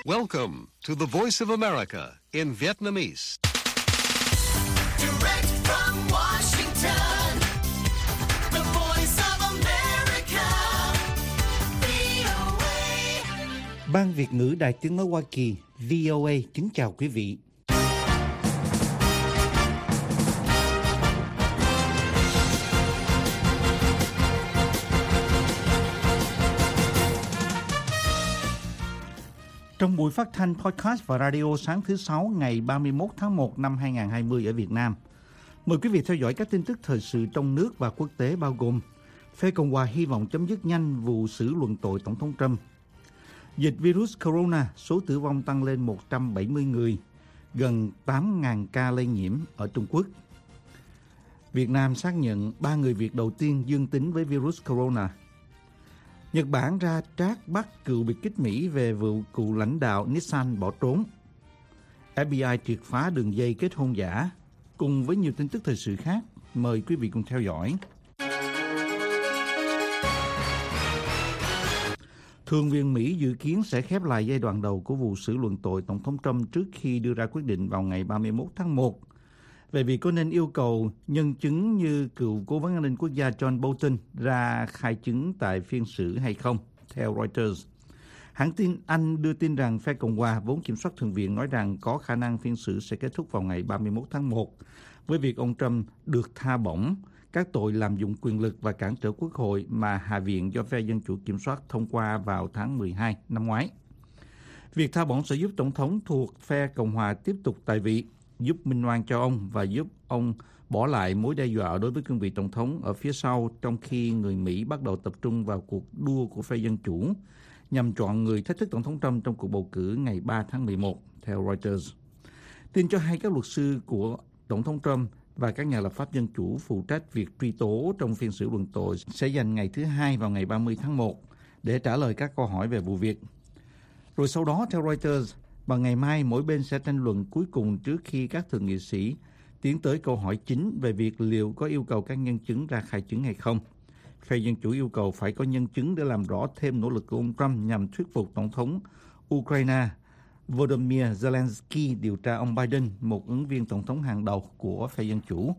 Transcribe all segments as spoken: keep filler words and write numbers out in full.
Welcome to the Voice of America in Vietnamese. Direct from Washington, the Voice of America, vê o a. Ban Việt ngữ Đài Tiếng nói Hoa Kỳ vê o a kính chào quý vị. Trong buổi phát thanh podcast và radio sáng thứ Sáu ngày ba mươi mốt tháng một năm hai nghìn không trăm hai mươi ở Việt Nam, mời quý vị theo dõi các tin tức thời sự trong nước và quốc tế bao gồm: phe Cộng hòa hy vọng chấm dứt nhanh vụ xử luận tội Tổng thống Trump; dịch virus corona, số tử vong tăng lên một trăm bảy mươi người, gần tám nghìn ca lây nhiễm ở Trung Quốc; Việt Nam xác nhận ba người Việt đầu tiên dương tính với virus corona; Nhật Bản ra trát bắt cựu biệt kích Mỹ về vụ cựu lãnh đạo Nissan bỏ trốn; ép bê i triệt phá đường dây kết hôn giả, cùng với nhiều tin tức thời sự khác. Mời quý vị cùng theo dõi. Thượng viện Mỹ dự kiến sẽ khép lại giai đoạn đầu của vụ xử luận tội Tổng thống Trump trước khi đưa ra quyết định vào ngày ba mươi mốt tháng một về việc có nên yêu cầu nhân chứng như cựu cố vấn an ninh quốc gia John Bolton ra khai chứng tại phiên xử hay không, theo Reuters. Hãng tin Anh đưa tin rằng phe Cộng hòa vốn kiểm soát Thượng viện nói rằng có khả năng phiên xử sẽ kết thúc vào ngày ba mươi mốt tháng một với việc ông Trump được tha bổng các tội lạm dụng quyền lực và cản trở Quốc hội mà Hạ viện do phe Dân chủ kiểm soát thông qua vào tháng mười hai năm ngoái. Việc tha bổng sẽ giúp Tổng thống thuộc phe Cộng hòa tiếp tục tại vị, giúp minh oan cho ông và giúp ông bỏ lại mối đe dọa đối với cương vị Tổng thống ở phía sau, trong khi người Mỹ bắt đầu tập trung vào cuộc đua của phe Dân chủ nhằm chọn người thách thức Tổng thống Trump trong cuộc bầu cử ngày ba tháng mười một, theo Reuters. Tin cho hay các luật sư của Tổng thống Trump và các nhà lập pháp Dân chủ phụ trách việc truy tố trong phiên xử luận tội sẽ dành ngày thứ Hai vào ngày ba mươi tháng một để trả lời các câu hỏi về vụ việc. Rồi sau đó, theo Reuters, vào ngày mai, mỗi bên sẽ tranh luận cuối cùng trước khi các thượng nghị sĩ tiến tới câu hỏi chính về việc liệu có yêu cầu các nhân chứng ra khai chứng hay không. Phe Dân chủ yêu cầu phải có nhân chứng để làm rõ thêm nỗ lực của ông Trump nhằm thuyết phục Tổng thống Ukraine Volodymyr Zelensky điều tra ông Biden, một ứng viên Tổng thống hàng đầu của phe Dân chủ.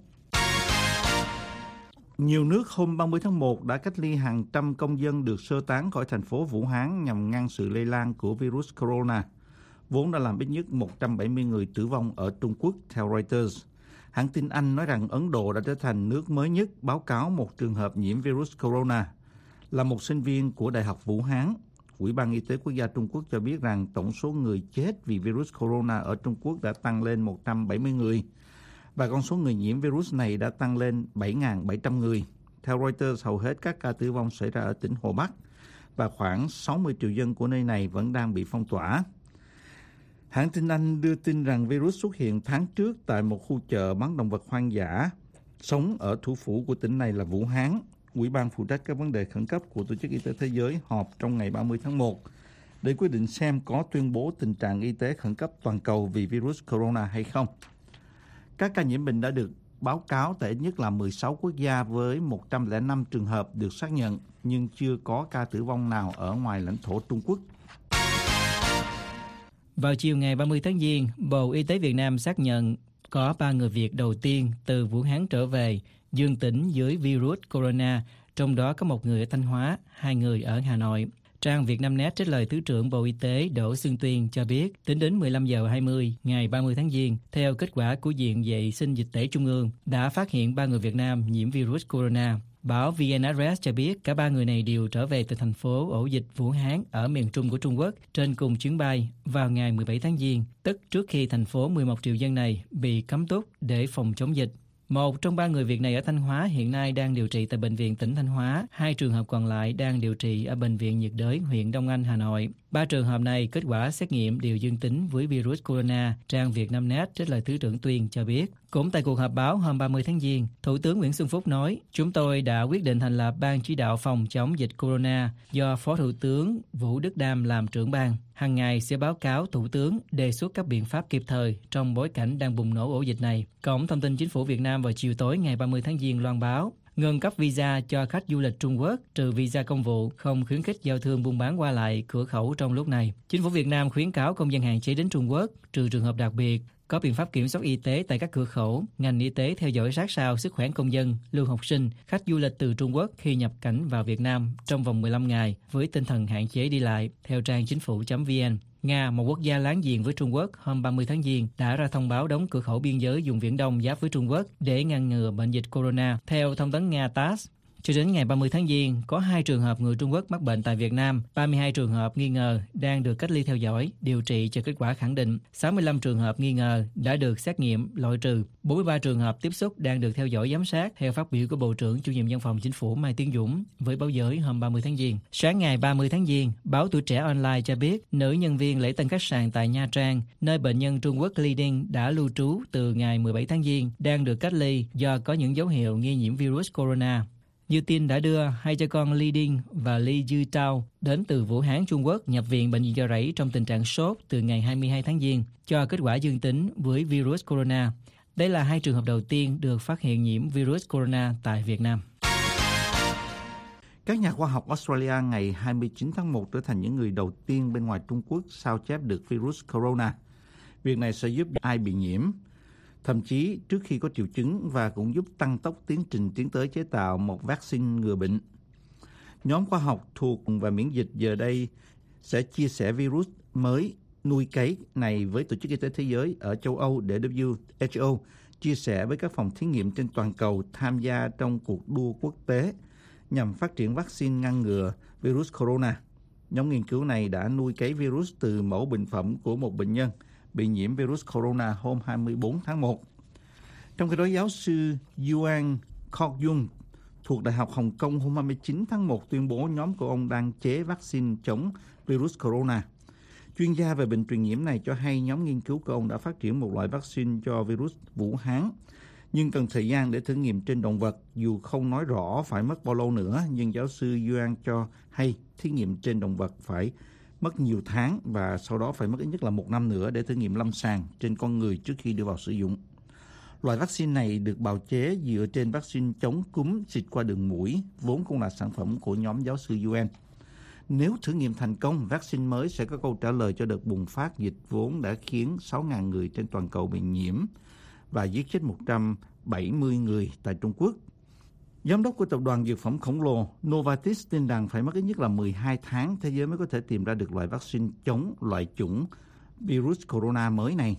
Nhiều nước hôm ba mươi tháng một đã cách ly hàng trăm công dân được sơ tán khỏi thành phố Vũ Hán nhằm ngăn sự lây lan của virus corona, vốn đã làm ít nhất một trăm bảy mươi người tử vong ở Trung Quốc, theo Reuters. Hãng tin Anh nói rằng Ấn Độ đã trở thành nước mới nhất báo cáo một trường hợp nhiễm virus corona, là một sinh viên của Đại học Vũ Hán. Ủy ban Y tế Quốc gia Trung Quốc cho biết rằng tổng số người chết vì virus corona ở Trung Quốc đã tăng lên một trăm bảy mươi người, và con số người nhiễm virus này đã tăng lên bảy nghìn bảy trăm người. Theo Reuters, hầu hết các ca tử vong xảy ra ở tỉnh Hồ Bắc, và khoảng sáu mươi triệu dân của nơi này vẫn đang bị phong tỏa. Hãng tin Anh đưa tin rằng virus xuất hiện tháng trước tại một khu chợ bán động vật hoang dã sống ở thủ phủ của tỉnh này là Vũ Hán. Ủy ban phụ trách các vấn đề khẩn cấp của Tổ chức Y tế Thế giới họp trong ngày ba mươi tháng một để quyết định xem có tuyên bố tình trạng y tế khẩn cấp toàn cầu vì virus corona hay không. Các ca nhiễm bệnh đã được báo cáo tại ít nhất là mười sáu quốc gia với một trăm lẻ năm trường hợp được xác nhận, nhưng chưa có ca tử vong nào ở ngoài lãnh thổ Trung Quốc. Vào chiều ngày ba mươi tháng Giêng, Bộ Y tế Việt Nam xác nhận có ba người Việt đầu tiên từ Vũ Hán trở về dương tính với virus corona, trong đó có một người ở Thanh Hóa, hai người ở Hà Nội. Trang Vietnamnet trích lời Thứ trưởng Bộ Y tế Đỗ Xuân Tuyên cho biết, tính đến mười lăm giờ hai mươi ngày ba mươi tháng Giêng, theo kết quả của Viện Vệ sinh Dịch tễ Trung ương, đã phát hiện ba người Việt Nam nhiễm virus corona. Báo vê en Express cho biết cả ba người này đều trở về từ thành phố ổ dịch Vũ Hán ở miền Trung của Trung Quốc trên cùng chuyến bay vào ngày mười bảy tháng Giêng, tức trước khi thành phố mười một triệu dân này bị cấm túc để phòng chống dịch. Một trong ba người Việt này ở Thanh Hóa hiện nay đang điều trị tại Bệnh viện tỉnh Thanh Hóa, hai trường hợp còn lại đang điều trị ở Bệnh viện nhiệt đới huyện Đông Anh, Hà Nội. Ba trường hợp này kết quả xét nghiệm đều dương tính với virus corona, trang Vietnamnet trích lời Thứ trưởng Tuyên cho biết. Cũng tại cuộc họp báo hôm ba mươi tháng Giêng, Thủ tướng Nguyễn Xuân Phúc nói, chúng tôi đã quyết định thành lập Ban chỉ đạo phòng chống dịch corona do Phó Thủ tướng Vũ Đức Đam làm trưởng ban. Hàng ngày sẽ báo cáo Thủ tướng đề xuất các biện pháp kịp thời trong bối cảnh đang bùng nổ ổ dịch này. Cổng Thông tin Chính phủ Việt Nam vào chiều tối ngày ba mươi tháng Giêng loan báo, ngừng cấp visa cho khách du lịch Trung Quốc trừ visa công vụ, không khuyến khích giao thương buôn bán qua lại cửa khẩu trong lúc này. Chính phủ Việt Nam khuyến cáo công dân hạn chế đến Trung Quốc trừ trường hợp đặc biệt, có biện pháp kiểm soát y tế tại các cửa khẩu, ngành y tế theo dõi sát sao sức khỏe công dân, lưu học sinh, khách du lịch từ Trung Quốc khi nhập cảnh vào Việt Nam trong vòng mười lăm ngày với tinh thần hạn chế đi lại, theo trang chính phủ chấm vn. Nga, một quốc gia láng giềng với Trung Quốc, hôm ba mươi tháng Giêng đã ra thông báo đóng cửa khẩu biên giới vùng Viễn Đông giáp với Trung Quốc để ngăn ngừa bệnh dịch corona. Theo thông tấn Nga tát, cho đến ngày ba mươi tháng Giêng, có hai trường hợp người Trung Quốc mắc bệnh tại Việt Nam, ba mươi hai trường hợp nghi ngờ đang được cách ly theo dõi, điều trị cho kết quả khẳng định, sáu mươi lăm trường hợp nghi ngờ đã được xét nghiệm, loại trừ, bốn mươi ba trường hợp tiếp xúc đang được theo dõi giám sát, theo phát biểu của Bộ trưởng Chủ nhiệm Văn phòng Chính phủ Mai Tiến Dũng với báo giới hôm ba mươi tháng Giêng. Sáng ngày ba mươi tháng Giêng, báo Tuổi Trẻ Online cho biết, nữ nhân viên lễ tân khách sạn tại Nha Trang, nơi bệnh nhân Trung Quốc Li Ding đã lưu trú từ ngày mười bảy tháng Giêng, đang được cách ly do có những dấu hiệu nghi nhiễm virus corona. Như tin đã đưa, hai cha con Li Ding và Li Yu Tao đến từ Vũ Hán, Trung Quốc nhập viện bệnh viện Do Rẫy trong tình trạng sốt từ ngày hai mươi hai tháng Giêng, cho kết quả dương tính với virus corona. Đây là hai trường hợp đầu tiên được phát hiện nhiễm virus corona tại Việt Nam. Các nhà khoa học Australia ngày hai mươi chín tháng một trở thành những người đầu tiên bên ngoài Trung Quốc sao chép được virus corona. Việc này sẽ giúp ai bị nhiễm, thậm chí trước khi có triệu chứng, và cũng giúp tăng tốc tiến trình tiến tới chế tạo một vaccine ngừa bệnh. Nhóm khoa học thuộc và miễn dịch giờ đây sẽ chia sẻ virus mới nuôi cấy này với Tổ chức Y tế Thế giới ở châu Âu để W H O chia sẻ với các phòng thí nghiệm trên toàn cầu tham gia trong cuộc đua quốc tế nhằm phát triển vaccine ngăn ngừa virus corona. Nhóm nghiên cứu này đã nuôi cấy virus từ mẫu bệnh phẩm của một bệnh nhân bị nhiễm virus corona hôm hai mươi tư tháng một. Trong khi đó, giáo sư Yuan Kok-yung thuộc Đại học Hồng Kông hôm hai mươi chín tháng một tuyên bố nhóm của ông đang chế vaccine chống virus corona. Chuyên gia về bệnh truyền nhiễm này cho hay nhóm nghiên cứu của ông đã phát triển một loại vaccine cho virus Vũ Hán, nhưng cần thời gian để thử nghiệm trên động vật. Dù không nói rõ phải mất bao lâu nữa, nhưng giáo sư Yuan cho hay thí nghiệm trên động vật phải mất nhiều tháng và sau đó phải mất ít nhất là một năm nữa để thử nghiệm lâm sàng trên con người trước khi đưa vào sử dụng. Loại vaccine này được bào chế dựa trên vaccine chống cúm xịt qua đường mũi, vốn cũng là sản phẩm của nhóm giáo sư Yuan. Nếu thử nghiệm thành công, vaccine mới sẽ có câu trả lời cho đợt bùng phát dịch vốn đã khiến sáu nghìn người trên toàn cầu bị nhiễm và giết chết một trăm bảy mươi người tại Trung Quốc. Giám đốc của tập đoàn dược phẩm khổng lồ Novartis tin rằng phải mất ít nhất là mười hai tháng thế giới mới có thể tìm ra được loại vaccine chống loại chủng virus corona mới này.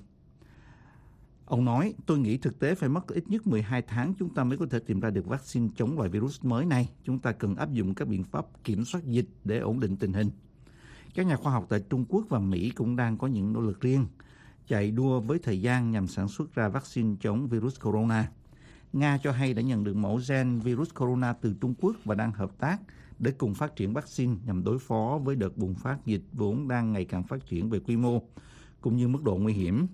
Ông nói, tôi nghĩ thực tế phải mất ít nhất mười hai tháng chúng ta mới có thể tìm ra được vaccine chống loại virus mới này. Chúng ta cần áp dụng các biện pháp kiểm soát dịch để ổn định tình hình. Các nhà khoa học tại Trung Quốc và Mỹ cũng đang có những nỗ lực riêng, chạy đua với thời gian nhằm sản xuất ra vaccine chống virus corona. Nga cho hay đã nhận được mẫu gen virus corona từ Trung Quốc và đang hợp tác để cùng phát triển vaccine nhằm đối phó với đợt bùng phát dịch vốn đang ngày càng phát triển về quy mô cũng như mức độ nguy hiểm.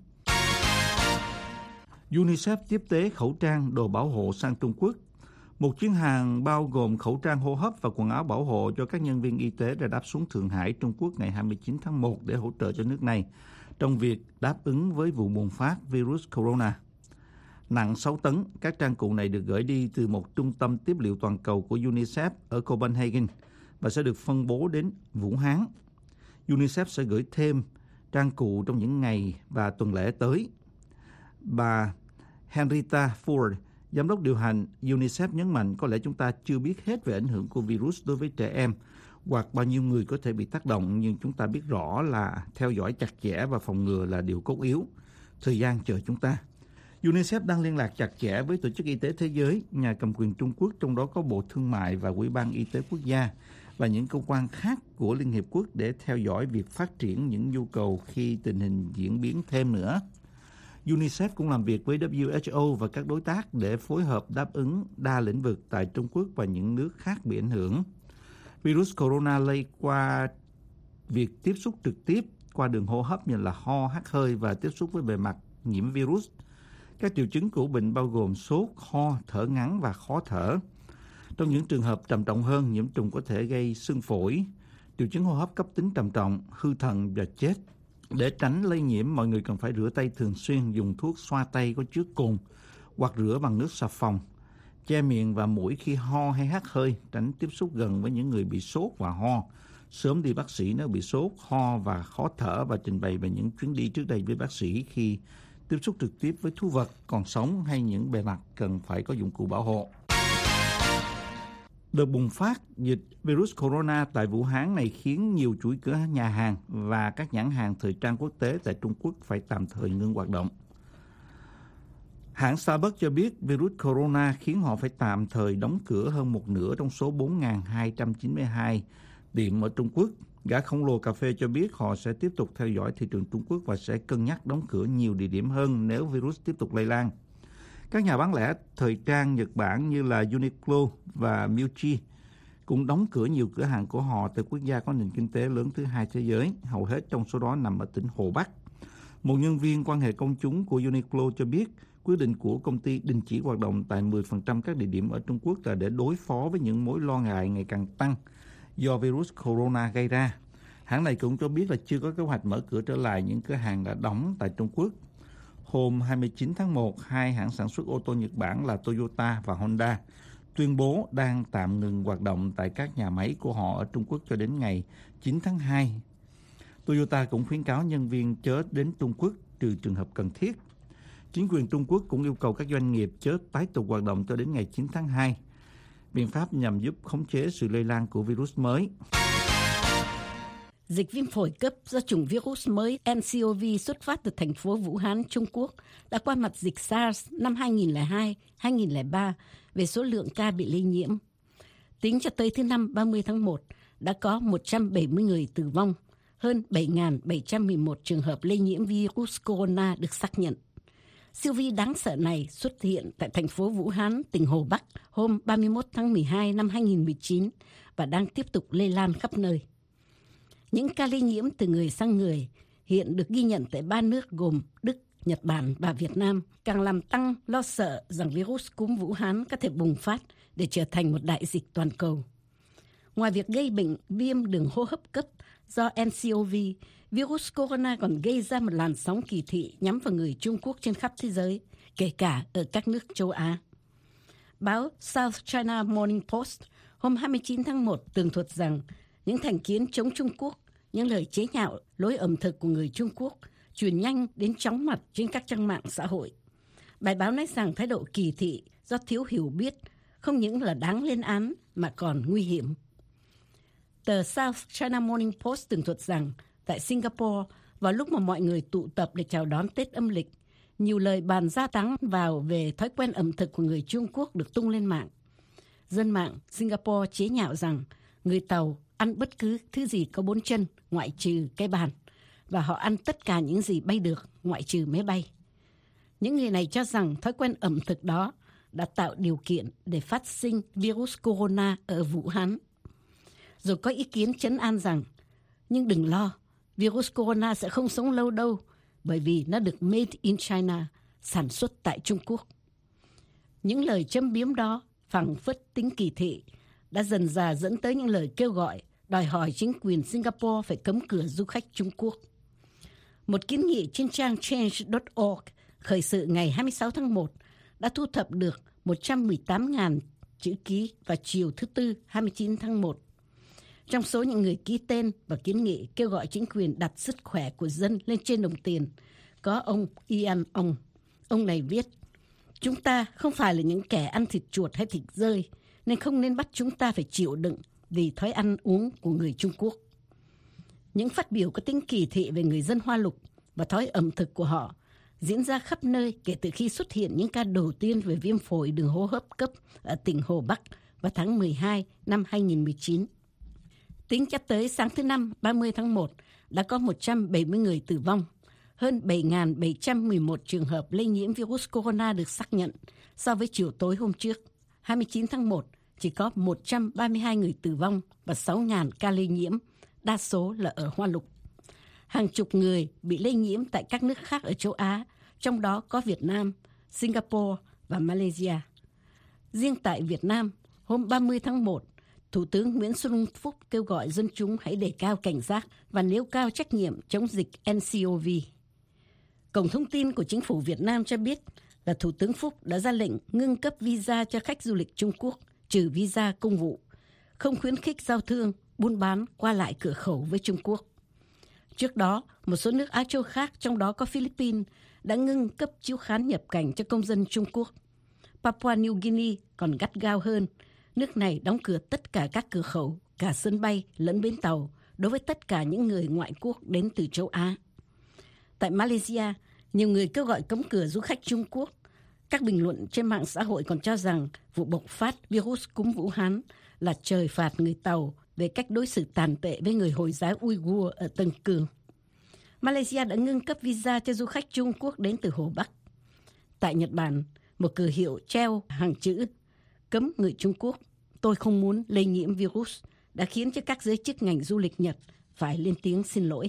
UNICEF tiếp tế khẩu trang, đồ bảo hộ sang Trung Quốc. Một chuyến hàng bao gồm khẩu trang hô hấp và quần áo bảo hộ cho các nhân viên y tế đã đáp xuống Thượng Hải, Trung Quốc ngày hai mươi chín tháng một để hỗ trợ cho nước này trong việc đáp ứng với vụ bùng phát virus corona. Nặng sáu tấn, các trang cụ này được gửi đi từ một trung tâm tiếp liệu toàn cầu của UNICEF ở Copenhagen và sẽ được phân bố đến Vũ Hán. UNICEF sẽ gửi thêm trang cụ trong những ngày và tuần lễ tới. Bà Henrietta Ford, giám đốc điều hành UNICEF nhấn mạnh có lẽ chúng ta chưa biết hết về ảnh hưởng của virus đối với trẻ em hoặc bao nhiêu người có thể bị tác động, nhưng chúng ta biết rõ là theo dõi chặt chẽ và phòng ngừa là điều cốt yếu. Thời gian chờ chúng ta. UNICEF đang liên lạc chặt chẽ với Tổ chức Y tế Thế giới, nhà cầm quyền Trung Quốc, trong đó có Bộ Thương mại và Ủy ban Y tế Quốc gia và những cơ quan khác của Liên Hiệp Quốc để theo dõi việc phát triển những nhu cầu khi tình hình diễn biến thêm nữa. UNICEF cũng làm việc với W H O và các đối tác để phối hợp đáp ứng đa lĩnh vực tại Trung Quốc và những nước khác bị ảnh hưởng. Virus corona lây qua việc tiếp xúc trực tiếp qua đường hô hấp như là ho, hắt hơi và tiếp xúc với bề mặt nhiễm virus. Các triệu chứng của bệnh bao gồm sốt, ho, thở ngắn và khó thở. Trong những trường hợp trầm trọng hơn, nhiễm trùng có thể gây sưng phổi, triệu chứng hô hấp cấp tính trầm trọng, hư thận và chết. Để tránh lây nhiễm, mọi người cần phải rửa tay thường xuyên, dùng thuốc xoa tay có chứa cồn hoặc rửa bằng nước xà phòng. che miệng và mũi khi ho hay hắt hơi, tránh tiếp xúc gần với những người bị sốt và ho. Sớm đi bác sĩ nếu bị sốt, ho và khó thở và trình bày về những chuyến đi trước đây với bác sĩ khi tiếp xúc trực tiếp với thú vật còn sống hay những bề mặt cần phải có dụng cụ bảo hộ. Đợt bùng phát dịch virus corona tại Vũ Hán này khiến nhiều chuỗi cửa nhà hàng và các nhãn hàng thời trang quốc tế tại Trung Quốc phải tạm thời ngưng hoạt động. Hãng Starbucks cho biết virus corona khiến họ phải tạm thời đóng cửa hơn một nửa trong số bốn nghìn hai trăm chín mươi hai tiệm ở Trung Quốc. Gã khổng lồ cà phê cho biết họ sẽ tiếp tục theo dõi thị trường Trung Quốc và sẽ cân nhắc đóng cửa nhiều địa điểm hơn nếu virus tiếp tục lây lan. Các nhà bán lẻ thời trang Nhật Bản như là Uniqlo và Muji cũng đóng cửa nhiều cửa hàng của họ tại quốc gia có nền kinh tế lớn thứ hai thế giới, hầu hết trong số đó nằm ở tỉnh Hồ Bắc. Một nhân viên quan hệ công chúng của Uniqlo cho biết quyết định của công ty đình chỉ hoạt động tại mười phần trăm các địa điểm ở Trung Quốc là để đối phó với những mối lo ngại ngày càng tăng do virus corona gây ra. Hãng này cũng cho biết là chưa có kế hoạch mở cửa trở lại những cửa hàng đã đóng tại Trung Quốc. Hôm hai mươi chín tháng một, hai hãng sản xuất ô tô Nhật Bản là Toyota và Honda tuyên bố đang tạm ngừng hoạt động tại các nhà máy của họ ở Trung Quốc cho đến ngày chín tháng hai. Toyota cũng khuyến cáo nhân viên chớ đến Trung Quốc trừ trường hợp cần thiết. Chính quyền Trung Quốc cũng yêu cầu các doanh nghiệp chớ tái tục hoạt động cho đến ngày chín tháng hai. Biện pháp nhằm giúp khống chế sự lây lan của virus mới. Dịch viêm phổi cấp do chủng virus mới en xê o vê xuất phát từ thành phố Vũ Hán, Trung Quốc đã qua mặt dịch SARS năm hai nghìn không trăm lẻ hai đến hai nghìn không trăm lẻ ba về số lượng ca bị lây nhiễm. Tính cho tới thứ Năm ba mươi tháng một, đã có một trăm bảy mươi người tử vong, hơn bảy nghìn bảy trăm mười một trường hợp lây nhiễm virus corona được xác nhận. Siêu vi đáng sợ này xuất hiện tại thành phố Vũ Hán, tỉnh Hồ Bắc hôm ba mươi mốt tháng mười hai năm hai nghìn không trăm mười chín và đang tiếp tục lây lan khắp nơi. Những ca lây nhiễm từ người sang người hiện được ghi nhận tại ba nước gồm Đức, Nhật Bản và Việt Nam, càng làm tăng lo sợ rằng virus cúm Vũ Hán có thể bùng phát để trở thành một đại dịch toàn cầu. Ngoài việc gây bệnh viêm đường hô hấp cấp do en xê o vê, virus corona còn gây ra một làn sóng kỳ thị nhắm vào người Trung Quốc trên khắp thế giới, kể cả ở các nước châu Á. Báo South China Morning Post hôm hai mươi chín tháng một tường thuật rằng những thành kiến chống Trung Quốc, những lời chế nhạo lối ẩm thực của người Trung Quốc truyền nhanh đến chóng mặt trên các trang mạng xã hội. Bài báo nói rằng thái độ kỳ thị do thiếu hiểu biết không những là đáng lên án mà còn nguy hiểm. Tờ South China Morning Post tường thuật rằng tại Singapore, vào lúc mà mọi người tụ tập để chào đón Tết âm lịch, nhiều lời bàn gia tăng vào về thói quen ẩm thực của người Trung Quốc được tung lên mạng. Dân mạng Singapore chế nhạo rằng người Tàu ăn bất cứ thứ gì có bốn chân ngoại trừ cái bàn, và họ ăn tất cả những gì bay được ngoại trừ máy bay. Những người này cho rằng thói quen ẩm thực đó đã tạo điều kiện để phát sinh virus corona ở Vũ Hán. Rồi có ý kiến trấn an rằng, nhưng đừng lo, virus corona sẽ không sống lâu đâu, bởi vì nó được made in China, sản xuất tại Trung Quốc. Những lời châm biếm đó, phảng phất tính kỳ thị, đã dần dà dẫn tới những lời kêu gọi, đòi hỏi chính quyền Singapore phải cấm cửa du khách Trung Quốc. Một kiến nghị trên trang change chấm org khởi sự ngày hai mươi sáu tháng một đã thu thập được một trăm mười tám nghìn chữ ký vào chiều thứ Tư hai mươi chín tháng một. Trong số những người ký tên và kiến nghị kêu gọi chính quyền đặt sức khỏe của dân lên trên đồng tiền, có ông Ian Ong. Ông này viết, chúng ta không phải là những kẻ ăn thịt chuột hay thịt dơi, nên không nên bắt chúng ta phải chịu đựng vì thói ăn uống của người Trung Quốc. Những phát biểu có tính kỳ thị về người dân Hoa Lục và thói ẩm thực của họ diễn ra khắp nơi kể từ khi xuất hiện những ca đầu tiên về viêm phổi đường hô hấp cấp ở tỉnh Hồ Bắc vào tháng mười hai năm hai nghìn không trăm mười chín. Tính cho tới sáng thứ Năm ba mươi tháng một đã có một trăm bảy mươi người tử vong, hơn bảy nghìn bảy trăm mười một trường hợp lây nhiễm virus corona được xác nhận so với chiều tối hôm trước. hai mươi chín tháng một chỉ có một trăm ba mươi hai người tử vong và sáu nghìn ca lây nhiễm, đa số là ở Hoa Lục. Hàng chục người bị lây nhiễm tại các nước khác ở châu Á, trong đó có Việt Nam, Singapore và Malaysia. Riêng tại Việt Nam, hôm ba mươi tháng một, Thủ tướng Nguyễn Xuân Phúc kêu gọi dân chúng hãy đề cao cảnh giác và nêu cao trách nhiệm chống dịch en xê o vê. Cổng thông tin của chính phủ Việt Nam cho biết, là Thủ tướng Phúc đã ra lệnh ngưng cấp visa cho khách du lịch Trung Quốc, trừ visa công vụ, không khuyến khích giao thương, buôn bán qua lại cửa khẩu với Trung Quốc. Trước đó, một số nước Á Châu khác, trong đó có Philippines, đã ngưng cấp chiếu khán nhập cảnh cho công dân Trung Quốc. Papua New Guinea còn gắt gao hơn. Nước này đóng cửa tất cả các cửa khẩu, cả sân bay lẫn bến tàu, đối với tất cả những người ngoại quốc đến từ châu Á. Tại Malaysia, nhiều người kêu gọi cấm cửa du khách Trung Quốc. Các bình luận trên mạng xã hội còn cho rằng vụ bộc phát virus cúm Vũ Hán là trời phạt người Tàu về cách đối xử tàn tệ với người Hồi giáo Uyghur ở Tân Cương. Malaysia đã ngưng cấp visa cho du khách Trung Quốc đến từ Hồ Bắc. Tại Nhật Bản, một cờ hiệu treo hàng chữ cấm người Trung Quốc, tôi không muốn lây nhiễm virus, đã khiến cho các giới chức ngành du lịch Nhật phải lên tiếng xin lỗi.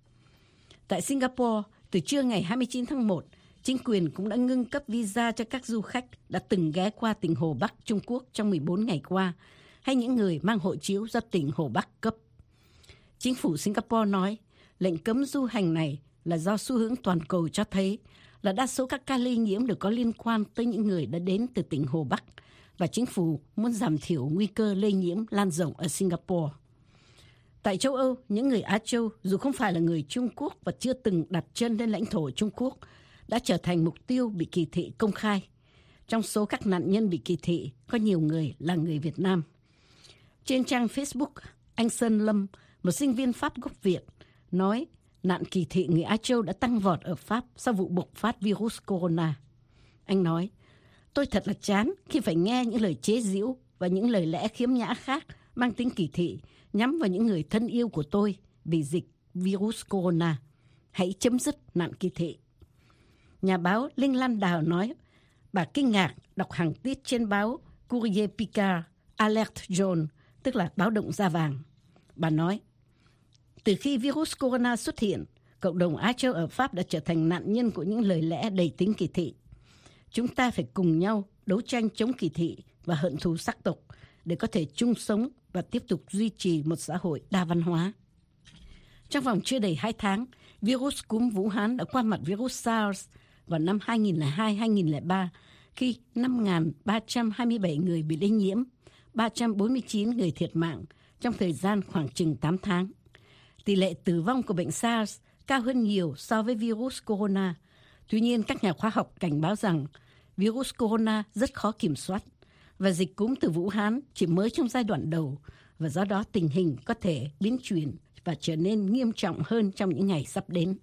Tại Singapore, từ trưa ngày hai mươi chín tháng một, chính quyền cũng đã ngưng cấp visa cho các du khách đã từng ghé qua tỉnh Hồ Bắc Trung Quốc trong mười bốn ngày qua, hay những người mang hộ chiếu do tỉnh Hồ Bắc cấp. Chính phủ Singapore nói lệnh cấm du hành này là do xu hướng toàn cầu cho thấy là đa số các ca lây nhiễm đều có liên quan tới những người đã đến từ tỉnh Hồ Bắc, và chính phủ muốn giảm thiểu nguy cơ lây nhiễm lan rộng ở Singapore. Tại châu Âu, những người Á Châu dù không phải là người Trung Quốc và chưa từng đặt chân lên lãnh thổ Trung Quốc đã trở thành mục tiêu bị kỳ thị công khai. Trong số các nạn nhân bị kỳ thị có nhiều người là người Việt Nam. Trên trang Facebook, anh Sơn Lâm, một sinh viên Pháp gốc Việt, nói nạn kỳ thị người Á Châu đã tăng vọt ở Pháp sau vụ bộc phát virus corona. Anh nói, tôi thật là chán khi phải nghe những lời chế giễu và những lời lẽ khiếm nhã khác mang tính kỳ thị nhắm vào những người thân yêu của tôi vì dịch virus corona. Hãy chấm dứt nạn kỳ thị. Nhà báo Linh Lan Đào nói, bà kinh ngạc đọc hàng tiết trên báo Courrier Picard, Alert Jaune, tức là báo động da vàng. Bà nói, từ khi virus corona xuất hiện, cộng đồng Á Châu ở Pháp đã trở thành nạn nhân của những lời lẽ đầy tính kỳ thị. Chúng ta phải cùng nhau đấu tranh chống kỳ thị và hận thù sắc tộc để có thể chung sống và tiếp tục duy trì một xã hội đa văn hóa. Trong vòng chưa đầy hai tháng, virus cúm Vũ Hán đã qua mặt virus SARS vào năm hai nghìn lẻ hai đến hai nghìn lẻ ba khi năm nghìn ba trăm hai mươi bảy người bị lây nhiễm, ba trăm bốn mươi chín người thiệt mạng trong thời gian khoảng chừng tám tháng. Tỷ lệ tử vong của bệnh SARS cao hơn nhiều so với virus corona. Tuy nhiên, các nhà khoa học cảnh báo rằng virus corona rất khó kiểm soát và dịch cúm từ Vũ Hán chỉ mới trong giai đoạn đầu, và do đó tình hình có thể biến chuyển và trở nên nghiêm trọng hơn trong những ngày sắp đến.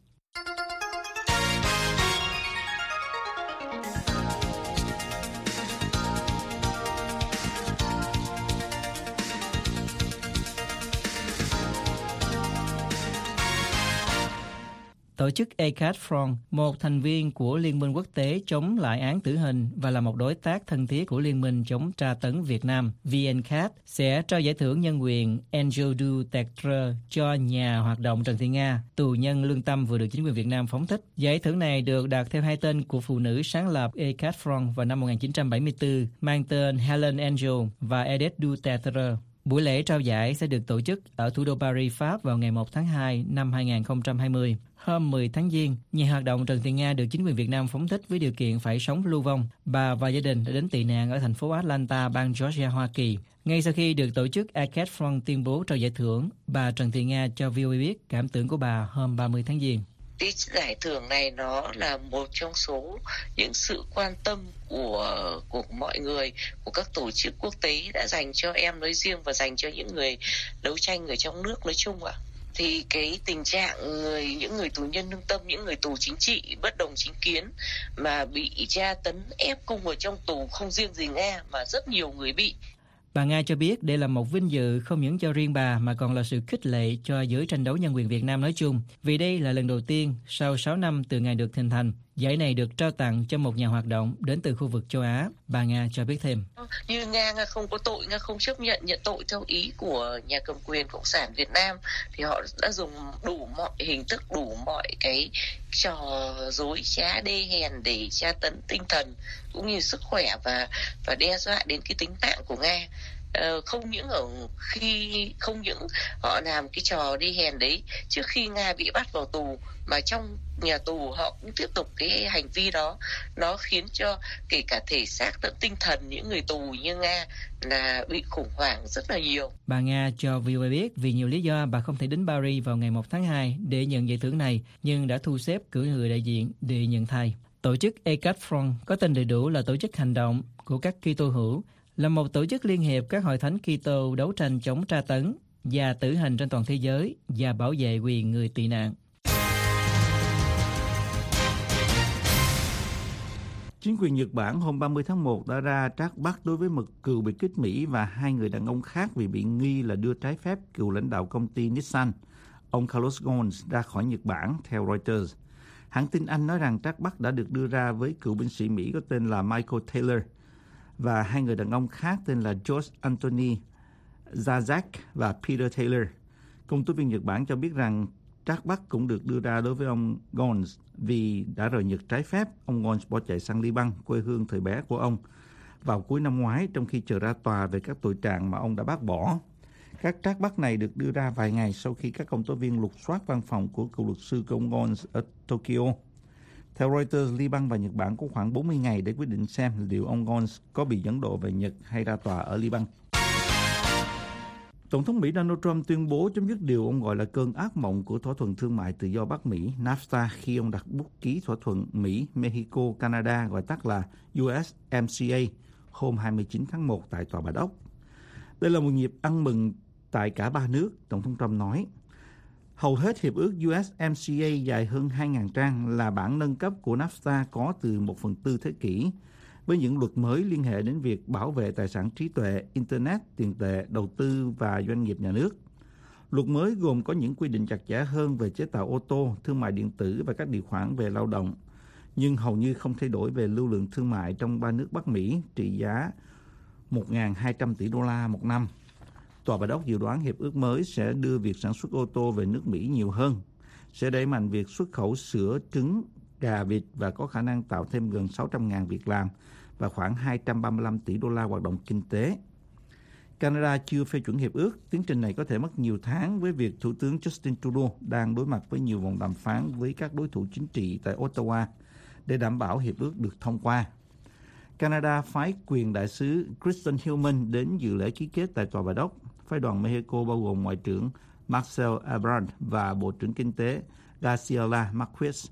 Tổ chức a cát Front, một thành viên của Liên minh quốc tế chống lại án tử hình và là một đối tác thân thiết của Liên minh chống tra tấn Việt Nam, vê en xê a tê, sẽ trao giải thưởng nhân quyền Angel du Tertre cho nhà hoạt động Trần Thị Nga, tù nhân lương tâm vừa được chính quyền Việt Nam phóng thích. Giải thưởng này được đặt theo hai tên của phụ nữ sáng lập a cát Front vào năm một nghìn chín trăm bảy mươi tư, mang tên Helen Angel và Edith Duterte. Buổi lễ trao giải sẽ được tổ chức ở thủ đô Paris, Pháp vào ngày một tháng hai năm hai nghìn không trăm hai mươi. Hôm mười tháng Giêng, nhà hoạt động Trần Thị Nga được chính quyền Việt Nam phóng thích với điều kiện phải sống lưu vong. Bà và gia đình đã đến tị nạn ở thành phố Atlanta, bang Georgia, Hoa Kỳ. Ngay sau khi được tổ chức a cát Front tuyên bố trao giải thưởng, bà Trần Thị Nga cho vê o a biết cảm tưởng của bà hôm ba mươi tháng Giêng. Cái giải thưởng này nó là một trong số những sự quan tâm của của mọi người, của các tổ chức quốc tế đã dành cho em nói riêng và dành cho những người đấu tranh ở trong nước nói chung ạ. Thì cái tình trạng người những người tù nhân lương tâm, những người tù chính trị bất đồng chính kiến mà bị tra tấn ép cung ở trong tù, không riêng gì Nga mà rất nhiều người bị. Bà Nga cho biết đây là một vinh dự không những cho riêng bà mà còn là sự khích lệ cho giới tranh đấu nhân quyền Việt Nam nói chung. Vì đây là lần đầu tiên sau sáu năm từ ngày được hình thành, giải này được trao tặng cho một nhà hoạt động đến từ khu vực châu Á. Bà Nga cho biết thêm. Như Nga, Nga không có tội, Nga không chấp nhận nhận tội theo ý của nhà cầm quyền Cộng sản Việt Nam, thì họ đã dùng đủ mọi hình thức, đủ mọi cái trò dối trá đê hèn để tra tấn tinh thần cũng như sức khỏe và, và đe dọa đến cái tính mạng của Nga. uh, không những ở khi không những họ làm cái trò đi hèn đấy trước khi Nga bị bắt vào tù, mà trong nhà tù họ cũng tiếp tục cái hành vi đó. Nó khiến cho kể cả thể xác lẫn tinh thần những người tù như Nga là bị khủng hoảng rất là nhiều. Bà Nga cho vê o a biết vì nhiều lý do bà không thể đến Paris vào ngày một tháng hai để nhận giải thưởng này, nhưng đã thu xếp cử người đại diện để nhận thay. Tổ chức A C A T Front có tên đầy đủ là Tổ chức Hành động của các Kitô hữu, là một tổ chức liên hiệp các hội thánh Kitô đấu tranh chống tra tấn và tử hình trên toàn thế giới và bảo vệ quyền người tị nạn. Chính quyền Nhật Bản hôm ba mươi tháng một đã ra trát bắt đối với mật cừu biệt kích Mỹ và hai người đàn ông khác vì bị nghi là đưa trái phép cựu lãnh đạo công ty Nissan, ông Carlos Ghosn, ra khỏi Nhật Bản, theo Reuters. Hãng tin Anh nói rằng trát bắt đã được đưa ra với cựu binh sĩ Mỹ có tên là Michael Taylor và hai người đàn ông khác tên là George Anthony Zazak và Peter Taylor. Công tố viên Nhật Bản cho biết rằng trát bắt cũng được đưa ra đối với ông Ghosn vì đã rời Nhật trái phép. Ông Ghosn bỏ chạy sang Liban, quê hương thời bé của ông, vào cuối năm ngoái trong khi chờ ra tòa về các tội trạng mà ông đã bác bỏ. Các trát bắt này được đưa ra vài ngày sau khi các công tố viên lục soát văn phòng của cựu luật sư của ông Ghosn ở Tokyo. Theo Reuters, Liban và Nhật Bản có khoảng bốn mươi ngày để quyết định xem liệu ông Ghosn có bị dẫn độ về Nhật hay ra tòa ở Liban. Tổng thống Mỹ Donald Trump tuyên bố chấm dứt điều ông gọi là cơn ác mộng của thỏa thuận thương mại tự do Bắc Mỹ NAFTA khi ông đặt bút ký thỏa thuận Mỹ, Mexico, Canada gọi tắt là U S M C A hôm hai mươi chín tháng một tại Tòa Bạch Ốc. Đây là một nhịp ăn mừng tại cả ba nước, Tổng thống Trump nói. Hầu hết hiệp ước U S M C A dài hơn hai nghìn trang là bản nâng cấp của NAFTA có từ một phần tư thế kỷ, với những luật mới liên hệ đến việc bảo vệ tài sản trí tuệ, Internet, tiền tệ, đầu tư và doanh nghiệp nhà nước. Luật mới gồm có những quy định chặt chẽ hơn về chế tạo ô tô, thương mại điện tử và các điều khoản về lao động, nhưng hầu như không thay đổi về lưu lượng thương mại trong ba nước Bắc Mỹ trị giá một nghìn hai trăm tỷ đô la một năm. Tòa Bạch Ốc dự đoán hiệp ước mới sẽ đưa việc sản xuất ô tô về nước Mỹ nhiều hơn, sẽ đẩy mạnh việc xuất khẩu sữa, trứng, gà, vịt và có khả năng tạo thêm gần sáu trăm nghìn việc làm và khoảng hai trăm ba mươi lăm tỷ đô la hoạt động kinh tế. Canada chưa phê chuẩn hiệp ước. Tiến trình này có thể mất nhiều tháng với việc Thủ tướng Justin Trudeau đang đối mặt với nhiều vòng đàm phán với các đối thủ chính trị tại Ottawa để đảm bảo hiệp ước được thông qua. Canada phái quyền đại sứ Kristen Hillman đến dự lễ ký kết tại Tòa Bạch Ốc. Phái đoàn Mexico bao gồm Ngoại trưởng Marcel Ebrard và Bộ trưởng Kinh tế Graciela Marquez.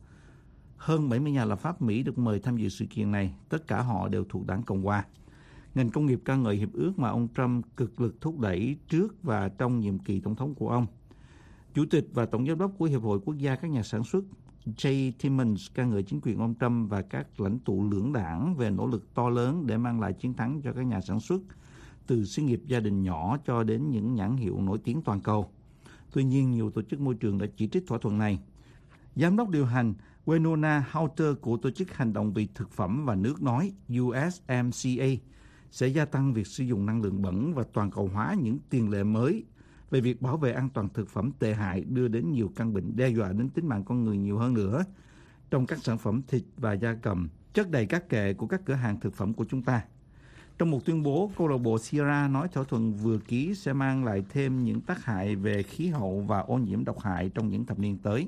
Hơn bảy mươi nhà lập pháp Mỹ được mời tham dự sự kiện này, tất cả họ đều thuộc đảng Cộng hòa. Ngành công nghiệp ca ngợi hiệp ước mà ông Trump cực lực thúc đẩy trước và trong nhiệm kỳ tổng thống của ông. Chủ tịch và Tổng giám đốc của Hiệp hội Quốc gia các nhà sản xuất Jay Timmons ca ngợi chính quyền ông Trump và các lãnh tụ lưỡng đảng về nỗ lực to lớn để mang lại chiến thắng cho các nhà sản xuất, từ xí nghiệp gia đình nhỏ cho đến những nhãn hiệu nổi tiếng toàn cầu. Tuy nhiên, nhiều tổ chức môi trường đã chỉ trích thỏa thuận này. Giám đốc điều hành Winona Halter của Tổ chức Hành động vì Thực phẩm và Nước nói U S M C A sẽ gia tăng việc sử dụng năng lượng bẩn và toàn cầu hóa những tiền lệ mới về việc bảo vệ an toàn thực phẩm tệ hại, đưa đến nhiều căn bệnh đe dọa đến tính mạng con người nhiều hơn nữa trong các sản phẩm thịt và gia cầm chất đầy các kệ của các cửa hàng thực phẩm của chúng ta. Trong một tuyên bố, câu lạc bộ Sierra nói thỏa thuận vừa ký sẽ mang lại thêm những tác hại về khí hậu và ô nhiễm độc hại trong những thập niên tới.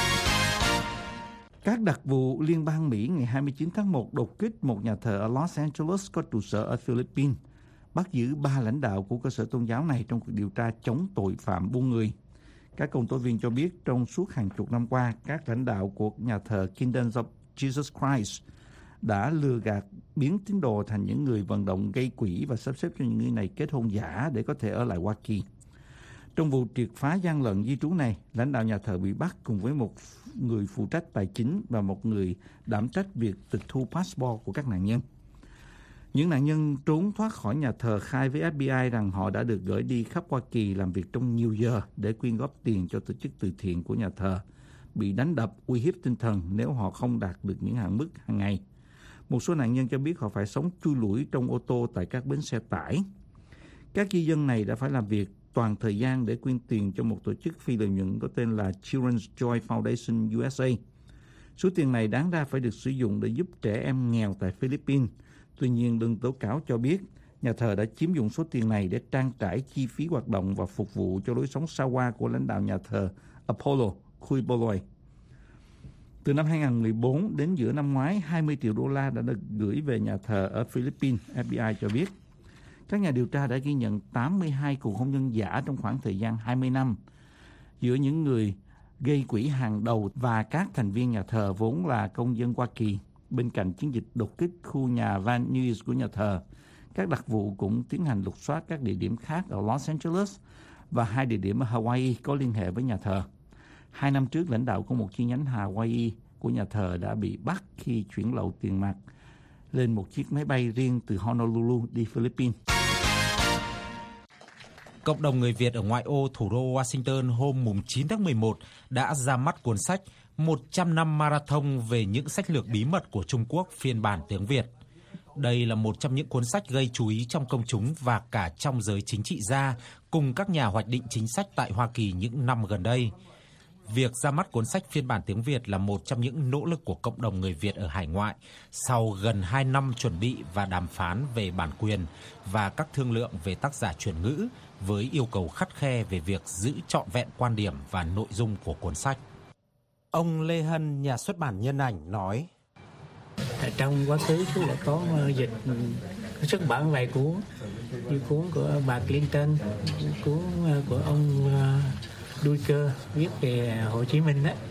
Các đặc vụ liên bang Mỹ ngày hai mươi chín tháng một đột kích một nhà thờ ở Los Angeles có trụ sở ở Philippines, bắt giữ ba lãnh đạo của cơ sở tôn giáo này trong cuộc điều tra chống tội phạm buôn người. Các công tố viên cho biết trong suốt hàng chục năm qua, các lãnh đạo của nhà thờ Kingdom of Jesus Christ đã lừa gạt, biến tín đồ thành những người vận động gây quỹ và sắp xếp cho những người này kết hôn giả để có thể ở lại Hoa Kỳ. Trong vụ triệt phá gian lận di trú này, lãnh đạo nhà thờ bị bắt cùng với một người phụ trách tài chính và một người đảm trách việc tịch thu passport của các nạn nhân. Những nạn nhân trốn thoát khỏi nhà thờ khai với F B I rằng họ đã được gửi đi khắp Hoa Kỳ làm việc trong nhiều giờ để quyên góp tiền cho tổ chức từ thiện của nhà thờ, bị đánh đập, uy hiếp tinh thần nếu họ không đạt được những hạn mức hàng ngày. Một số nạn nhân cho biết họ phải sống chui lủi trong ô tô tại các bến xe tải. Các di dân này đã phải làm việc toàn thời gian để quyên tiền cho một tổ chức phi lợi nhuận có tên là Children's Joy Foundation U S A. Số tiền này đáng ra phải được sử dụng để giúp trẻ em nghèo tại Philippines. Tuy nhiên, đơn tố cáo cho biết Nhà thờ đã chiếm dụng số tiền này để trang trải chi phí hoạt động và phục vụ cho lối sống xa hoa của lãnh đạo nhà thờ Apollo Quiboloy. Từ năm hai không một bốn đến giữa năm ngoái, hai mươi triệu đô la đã được gửi về nhà thờ ở Philippines, ép bê i cho biết. Các nhà điều tra đã ghi nhận tám mươi hai cuộc hôn nhân giả trong khoảng thời gian hai mươi năm giữa những người gây quỹ hàng đầu và các thành viên nhà thờ vốn là công dân Hoa Kỳ. Bên cạnh chiến dịch đột kích khu nhà Van Nuys của nhà thờ, các đặc vụ cũng tiến hành lục soát các địa điểm khác ở Los Angeles và hai địa điểm ở Hawaii có liên hệ với nhà thờ. Hai năm trước, lãnh đạo của một chi nhánh Hawaii của nhà thờ đã bị bắt khi chuyển lậu tiền mặt lên một chiếc máy bay riêng từ Honolulu đi Philippines. Cộng đồng người Việt ở ngoại ô thủ đô Washington hôm chín tháng mười một đã ra mắt cuốn sách một trăm năm marathon về những sách lược bí mật của Trung Quốc phiên bản tiếng Việt. Đây là một trong những cuốn sách gây chú ý trong công chúng và cả trong giới chính trị gia cùng các nhà hoạch định chính sách tại Hoa Kỳ những năm gần đây. Việc ra mắt cuốn sách phiên bản tiếng Việt là một trong những nỗ lực của cộng đồng người Việt ở hải ngoại sau gần hai năm chuẩn bị và đàm phán về bản quyền và các thương lượng về tác giả chuyển ngữ với yêu cầu khắt khe về việc giữ trọn vẹn quan điểm và nội dung của cuốn sách. Ông Lê Hân, nhà xuất bản Nhân Ảnh nói: Trong quá khứ chú đã có dịch xuất bản vài cuốn, như cuốn của bà Clinton, cuốn của ông Duiker viết về Hồ Chí Minh á,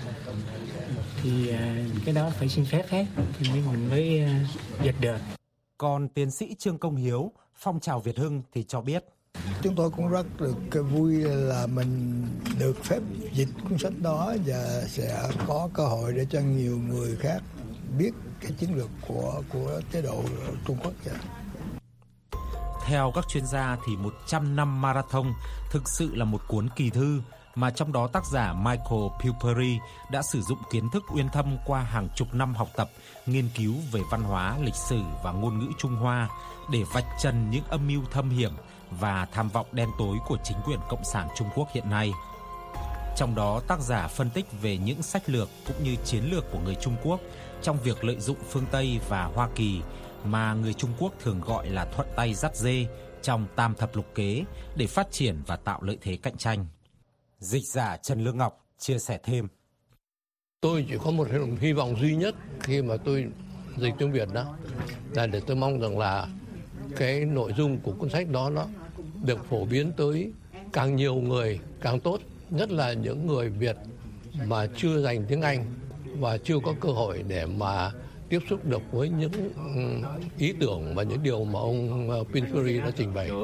thì cái đó phải xin phép hết thì mình mới dịch được. Còn tiến sĩ Trương Công Hiếu, Phong trào Việt Hưng thì cho biết: Chúng tôi cũng rất được vui là mình được phép dịch cuốn sách đó và sẽ có cơ hội để cho nhiều người khác biết cái chiến lược của của chế độ Trung Quốc vậy. Theo các chuyên gia thì một trăm năm marathon thực sự là một cuốn kỳ thư mà trong đó tác giả Michael Pillsbury đã sử dụng kiến thức uyên thâm qua hàng chục năm học tập, nghiên cứu về văn hóa, lịch sử và ngôn ngữ Trung Hoa để vạch trần những âm mưu thâm hiểm và tham vọng đen tối của chính quyền Cộng sản Trung Quốc hiện nay. Trong đó, tác giả phân tích về những sách lược cũng như chiến lược của người Trung Quốc trong việc lợi dụng phương Tây và Hoa Kỳ mà người Trung Quốc thường gọi là thuận tay dắt dê trong tam thập lục kế để phát triển và tạo lợi thế cạnh tranh. Dịch giả Trần Lương Ngọc chia sẻ thêm: Tôi chỉ có một hy vọng duy nhất khi mà tôi dịch tiếng Việt đó là để tôi mong rằng là cái nội dung của cuốn sách đó nó được phổ biến tới càng nhiều người càng tốt, nhất là những người Việt mà chưa dành tiếng Anh và chưa có cơ hội để mà tiếp xúc được với những ý tưởng và những điều mà ông Pillsbury đã trình bày.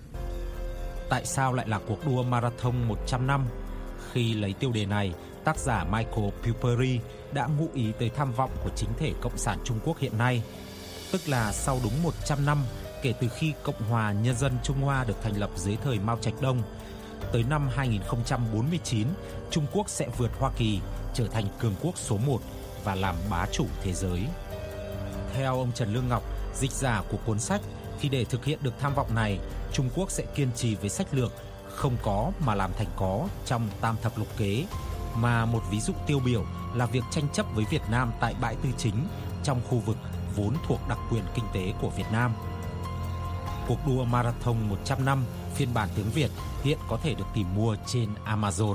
Tại sao lại là cuộc đua marathon một trăm năm? Khi lấy tiêu đề này, tác giả Michael Pillsbury đã ngụ ý tới tham vọng của chính thể Cộng sản Trung Quốc hiện nay, tức là sau đúng một trăm năm kể từ khi Cộng hòa Nhân dân Trung Hoa được thành lập dưới thời Mao Trạch Đông, tới năm hai không bốn chín, Trung Quốc sẽ vượt Hoa Kỳ, trở thành cường quốc số một và làm bá chủ thế giới. Theo ông Trần Lương Ngọc, dịch giả của cuốn sách, thì để thực hiện được tham vọng này, Trung Quốc sẽ kiên trì với sách lược không có mà làm thành có trong tam thập lục kế, mà một ví dụ tiêu biểu là việc tranh chấp với Việt Nam tại bãi Tư Chính trong khu vực vốn thuộc đặc quyền kinh tế của Việt Nam. Cuộc đua marathon một trăm năm phiên bản tiếng Việt hiện có thể được tìm mua trên Amazon.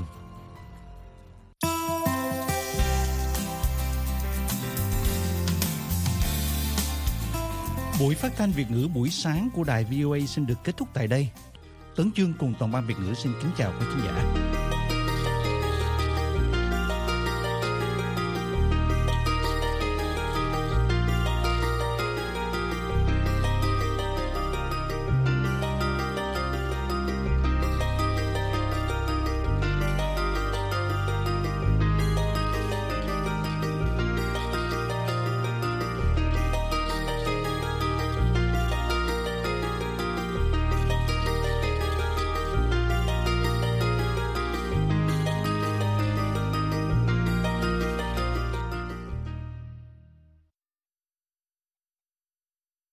Buổi phát thanh Việt ngữ buổi sáng của đài vê o a xin được kết thúc tại đây. Tấn Chương cùng toàn ban Việt ngữ xin kính chào quý khán giả.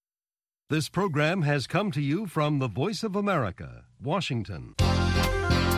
This program has come to you from the Voice of America, Washington.